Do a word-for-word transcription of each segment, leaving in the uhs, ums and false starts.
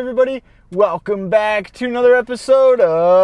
everybody? Welcome back to another episode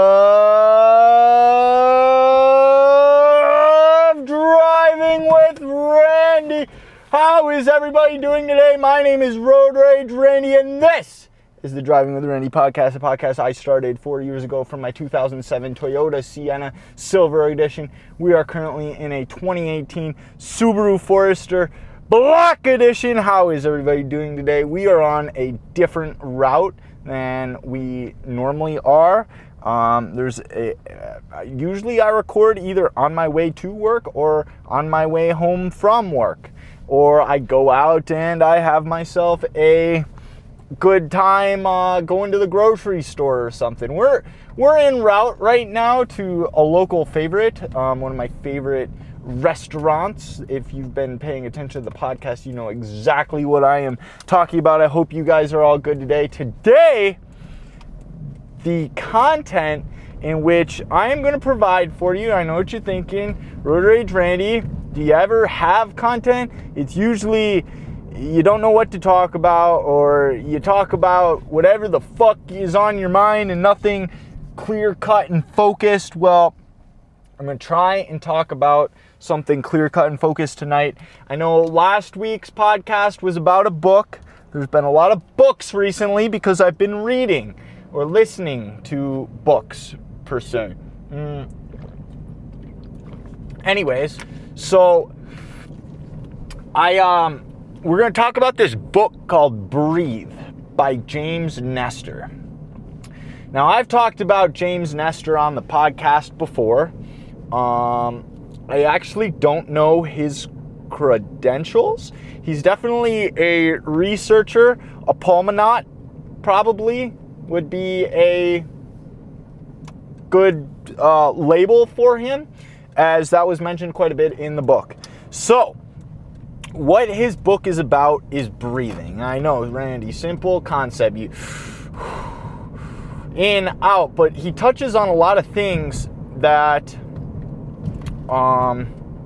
of Driving with Randy. How is everybody doing today? My name is Road Rage Randy, and this is the Driving with Randy podcast, a podcast I started four years ago from my two thousand seven Toyota Sienna Silver Edition. We are currently in a twenty eighteen Subaru Forester Black Edition. How is everybody doing today? We are on a different route than we normally are. Um, there's a, uh, usually I record either on my way to work or on my way home from work, or I go out and I have myself a good time uh, going to the grocery store or something. We're we're en route right now to a local favorite, um, one of my favorite restaurants. If you've been paying attention to the podcast, you know exactly what I am talking about. I hope you guys are all good today. Today, the content in which I am going to provide for you, I know what you're thinking, Road Rage Randy, do you ever have content? It's usually you don't know what to talk about, or you talk about whatever the fuck is on your mind and nothing clear cut and focused. Well, I'm going to try and talk about something clear cut and focused tonight. I know last week's podcast was about a book. There's been a lot of books recently because I've been reading or listening to books per se. Mm. Anyways, so I um we're going to talk about this book called Breathe by James Nestor. Now, I've talked about James Nestor on the podcast before. Um, I actually don't know his credentials. He's definitely a researcher, a pulmonaut, probably would be a good uh, label for him, as that was mentioned quite a bit in the book. So, what his book is about is breathing. I know, Randy, simple concept. You in, out, but he touches on a lot of things that um,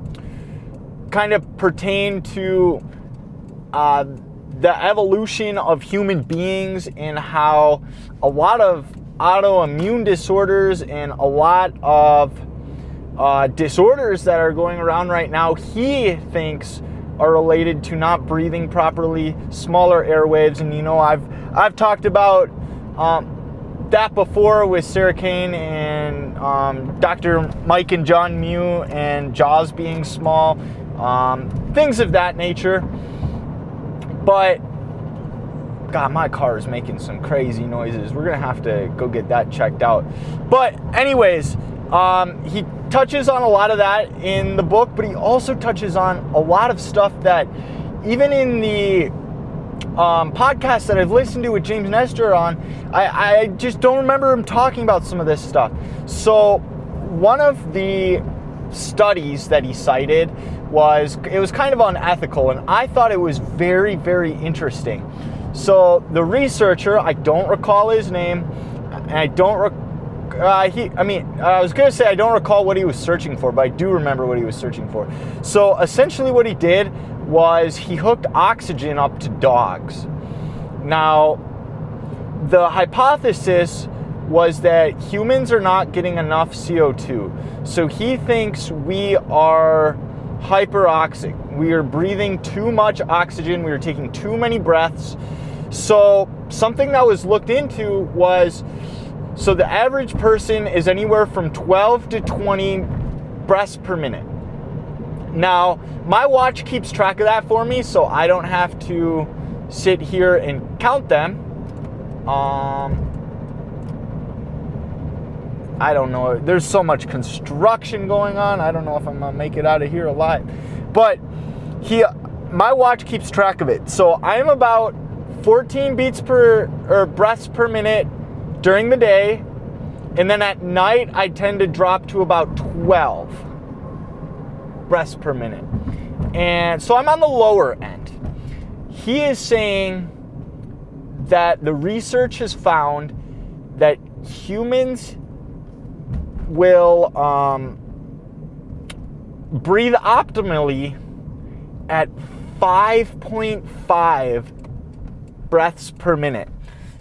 kind of pertain to uh, the evolution of human beings and how a lot of autoimmune disorders and a lot of uh, disorders that are going around right now, he thinks are related to not breathing properly, smaller airwaves. And you know, I've I've talked about um, that before with Sarah Kane and um, Doctor Mike and John Mew, and jaws being small, um, things of that nature. But God, my car is making some crazy noises. We're gonna have to go get that checked out. But anyways, um, he touches on a lot of that in the book, but he also touches on a lot of stuff that even in the um, podcast that I've listened to with James Nestor on, I, I just don't remember him talking about some of this stuff. So one of the studies that he cited was, it was kind of unethical, and I thought it was very, very interesting. So the researcher, I don't recall his name, and I don't recall Uh, he, I mean, I was going to say I don't recall what he was searching for, but I do remember what he was searching for. So essentially what he did was he hooked oxygen up to dogs. Now, the hypothesis was that humans are not getting enough C O two. So he thinks we are hyperoxic. We are breathing too much oxygen. We are taking too many breaths. So something that was looked into was, so the average person is anywhere from twelve to twenty breaths per minute. Now, my watch keeps track of that for me, so I don't have to sit here and count them. Um, I don't know. There's so much construction going on. I don't know if I'm gonna make it out of here alive. But he, my watch keeps track of it. So I'm about fourteen beats per, or breaths per minute during the day, and then at night I tend to drop to about twelve breaths per minute. And so I'm on the lower end. He is saying that the research has found that humans will um, breathe optimally at five point five breaths per minute.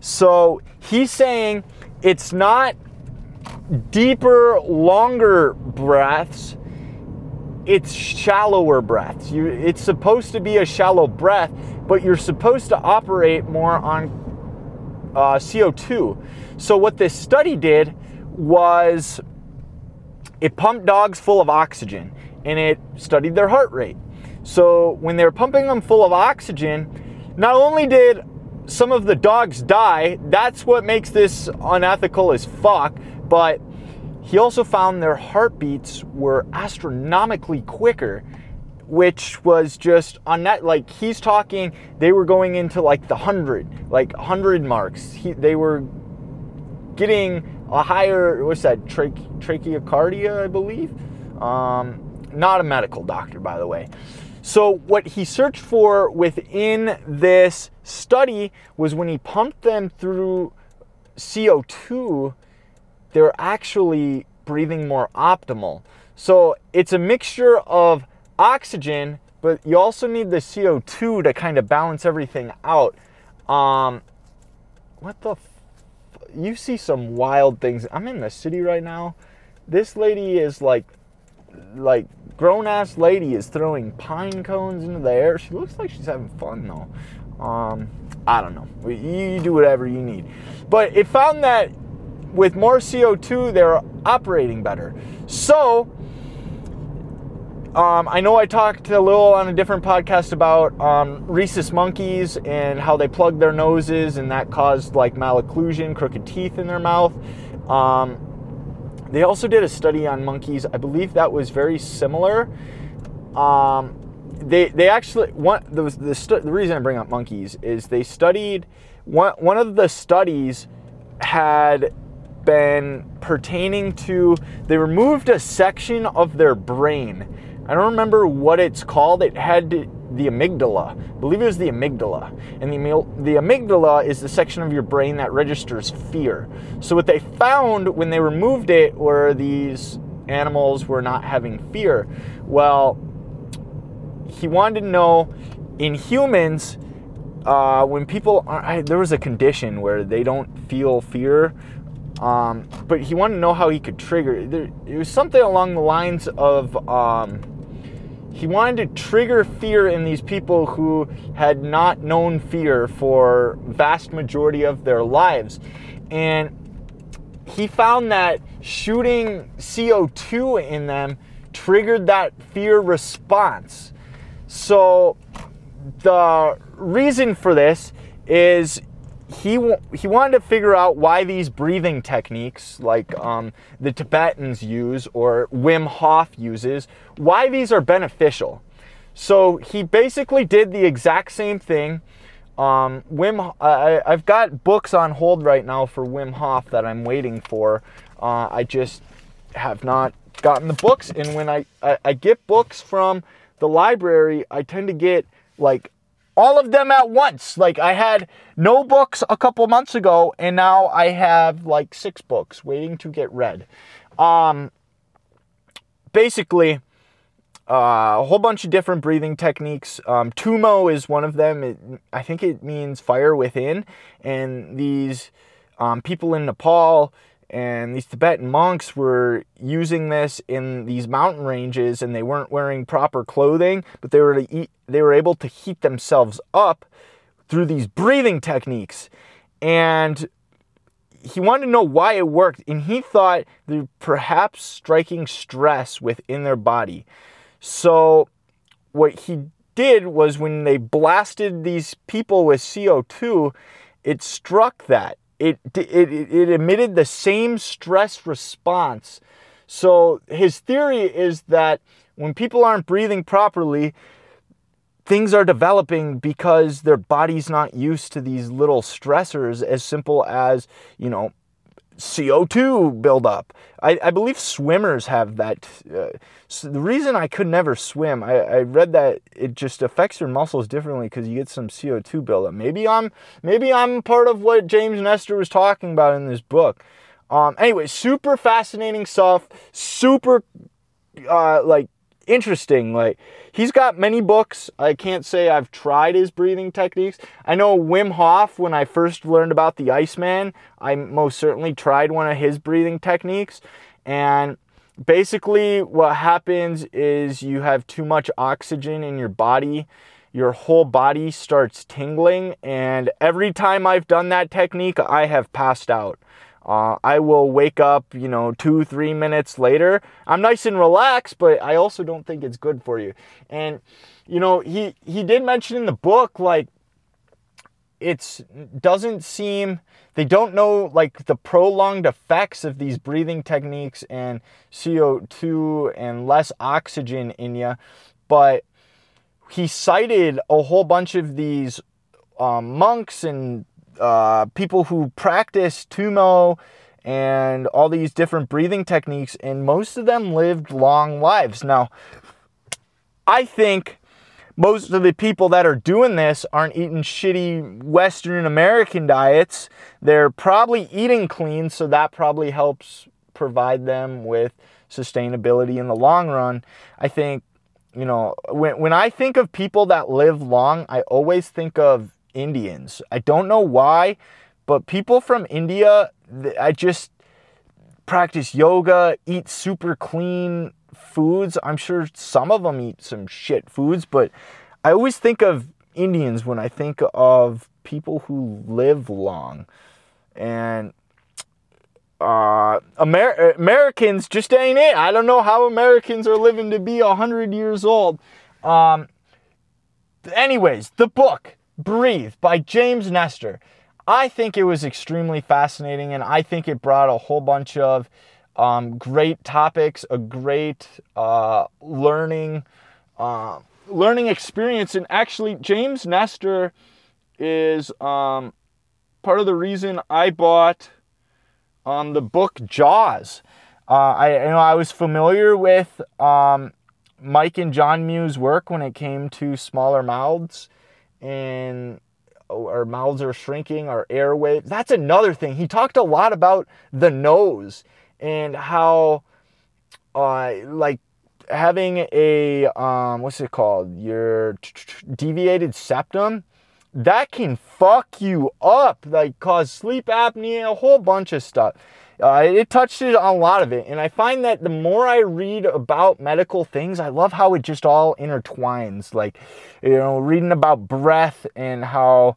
So he's saying it's not deeper, longer breaths, it's shallower breaths. You, it's supposed to be a shallow breath, but you're supposed to operate more on uh, C O two. So what this study did was it pumped dogs full of oxygen and it studied their heart rate. So when they were pumping them full of oxygen, not only did some of the dogs die, that's what makes this unethical as fuck, but he also found their heartbeats were astronomically quicker, which was just on that, like he's talking, they were going into like the hundred, like hundred marks. He, they were getting a higher, what's that, trache, tracheocardia, I believe? Um, not a medical doctor, by the way. So what he searched for within this study was when he pumped them through C O two, they're actually breathing more optimal. So it's a mixture of oxygen, but you also need the C O two to kind of balance everything out. Um, what the f- you see some wild things. I'm in the city right now. This lady is like, like grown-ass lady is throwing pine cones into the air. She looks like she's having fun though. Um, I don't know. You do whatever you need. But it found that with more C O two, they're operating better. So, um, I know I talked a little on a different podcast about um, rhesus monkeys and how they plugged their noses and that caused like malocclusion, crooked teeth in their mouth. Um, they also did a study on monkeys. I believe that was very similar. Um, they they actually one the the, stu- the reason I bring up monkeys is they studied one one of the studies had been pertaining to, they removed a section of their brain. I don't remember what it's called. It had to, the amygdala. I believe it was the amygdala. And the, the amygdala is the section of your brain that registers fear. So what they found when they removed it were these animals were not having fear. Well, he wanted to know in humans, uh, when people, are, I, there was a condition where they don't feel fear. Um, but he wanted to know how he could trigger. There, it was something along the lines of um, he wanted to trigger fear in these people who had not known fear for vast majority of their lives. And he found that shooting C O two in them triggered that fear response. So the reason for this is He he wanted to figure out why these breathing techniques, like um, the Tibetans use or Wim Hof uses, why these are beneficial. So he basically did the exact same thing. Um, Wim, I, I've got books on hold right now for Wim Hof that I'm waiting for. Uh, I just have not gotten the books, and when I, I, I get books from the library, I tend to get like all of them at once. Like I had no books a couple months ago, and now I have like six books waiting to get read. Um, basically, uh, a whole bunch of different breathing techniques. Um, Tumo is one of them. It, I think it means fire within. And these um, people in Nepal and these Tibetan monks were using this in these mountain ranges, and they weren't wearing proper clothing, but they were to eat, they were able to heat themselves up through these breathing techniques. And he wanted to know why it worked, and he thought they're perhaps striking stress within their body. So what he did was when they blasted these people with C O two, it struck that. It, it it emitted the same stress response. So his theory is that when people aren't breathing properly, things are developing because their body's not used to these little stressors as simple as, you know, C O two buildup. I, I believe swimmers have that. Uh, so the reason I could never swim, I, I read that it just affects your muscles differently because you get some C O two buildup. Maybe I'm maybe I'm part of what James Nestor was talking about in this book. Um, anyway, super fascinating stuff. Super uh, like interesting. Like, he's got many books. I can't say I've tried his breathing techniques. I know Wim Hof, when I first learned about the Iceman, I most certainly tried one of his breathing techniques. And basically what happens is you have too much oxygen in your body. Your whole body starts tingling. And every time I've done that technique, I have passed out. Uh, I will wake up, you know, two, three minutes later. I'm nice and relaxed, but I also don't think it's good for you. And, you know, he, he did mention in the book, like, it doesn't seem, they don't know, like, the prolonged effects of these breathing techniques and C O two and less oxygen in you. But he cited a whole bunch of these um, monks and Uh, people who practice Tummo and all these different breathing techniques, and most of them lived long lives. Now, I think most of the people that are doing this aren't eating shitty Western American diets. They're probably eating clean, so that probably helps provide them with sustainability in the long run. I think, you know, when when I think of people that live long, I always think of Indians. I don't know why, but people from India, I just practice yoga, eat super clean foods. I'm sure some of them eat some shit foods, but I always think of Indians when I think of people who live long. And uh, Amer- Americans just ain't it. I don't know how Americans are living to be one hundred years old. Um, anyways, the book, Breathe by James Nestor. I think it was extremely fascinating, and I think it brought a whole bunch of um, great topics, a great uh, learning uh, learning experience. And actually, James Nestor is um, part of the reason I bought um, the book Jaws. Uh, I you know I was familiar with um, Mike and John Mew's work when it came to smaller mouths. And our mouths are shrinking, our airways. That's another thing. He talked a lot about the nose and how, uh, like, having a, um, what's it called? Your deviated septum, that can fuck you up, like cause sleep apnea, a whole bunch of stuff. Uh, it touched on a lot of it. And I find that the more I read about medical things, I love how it just all intertwines. Like, you know, reading about breath and how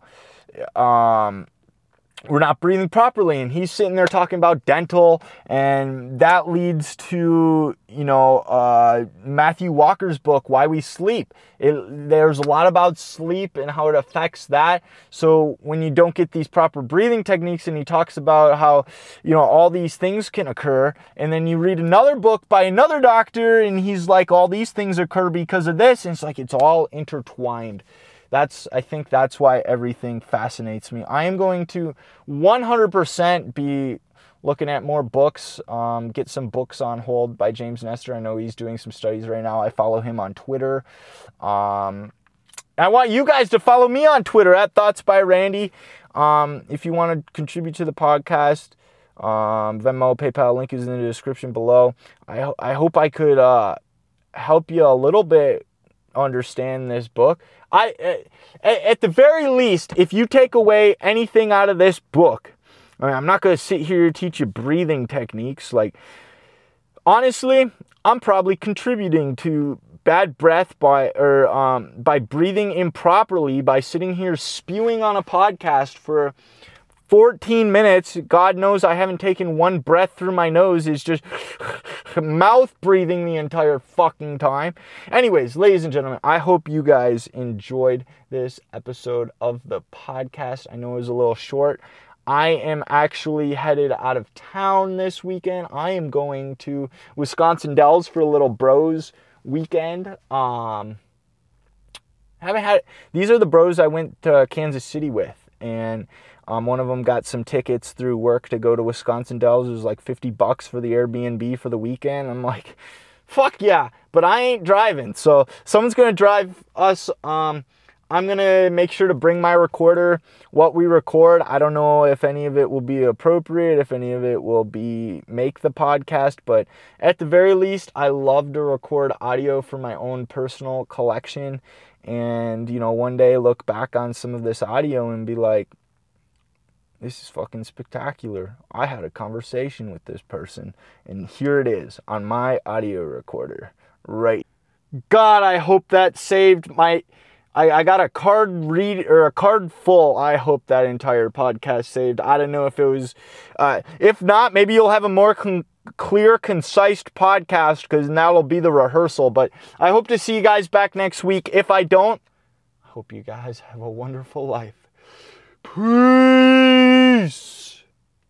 um, we're not breathing properly. And he's sitting there talking about dental. And that leads to, you know, uh, Matthew Walker's book, Why We Sleep. It, there's a lot about sleep and how it affects that. So when you don't get these proper breathing techniques, and he talks about how, you know, all these things can occur. And then you read another book by another doctor, and he's like, all these things occur because of this. And it's like, it's all intertwined. That's, I think that's why everything fascinates me. I am going to one hundred percent be looking at more books, um, get some books on hold by James Nestor. I know he's doing some studies right now. I follow him on Twitter. Um, I want you guys to follow me on Twitter at Thoughts by Randy. Um, if you want to contribute to the podcast, um, Venmo, PayPal, link is in the description below. I, I hope I could uh, help you a little bit understand this book. I, at the very least, if you take away anything out of this book, I mean, I'm not going to sit here and teach you breathing techniques. Like, honestly, I'm probably contributing to bad breath by or um, by breathing improperly, by sitting here spewing on a podcast for fourteen minutes. God knows I haven't taken one breath through my nose. It's just mouth breathing the entire fucking time. Anyways, ladies and gentlemen, I hope you guys enjoyed this episode of the podcast. I know it was a little short. I am actually headed out of town this weekend. I am going to Wisconsin Dells for a little bros weekend. Um, haven't had, these are the bros I went to Kansas City with, and um, one of them got some tickets through work to go to Wisconsin Dells. It was like fifty bucks for the Airbnb for the weekend. I'm like, fuck yeah, but I ain't driving. So someone's going to drive us. Um, I'm going to make sure to bring my recorder. What we record, I don't know if any of it will be appropriate, if any of it will be make the podcast, but at the very least, I love to record audio for my own personal collection. And, you know, one day look back on some of this audio and be like, this is fucking spectacular. I had a conversation with this person, and here it is on my audio recorder. Right. God, I hope that saved my... I, I got a card read or a card full. I hope that entire podcast saved. I don't know if it was... Uh, if not, maybe you'll have a more con- clear, concise podcast, because now it'll be the rehearsal. But I hope to see you guys back next week. If I don't, I hope you guys have a wonderful life. Peace.